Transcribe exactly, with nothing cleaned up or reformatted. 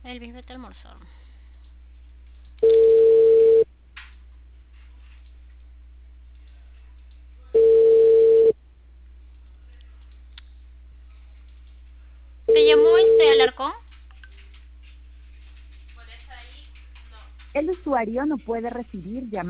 Elvis, vete a almorzar. ¿Te llamó este Alarcón? El usuario no puede recibir llamadas.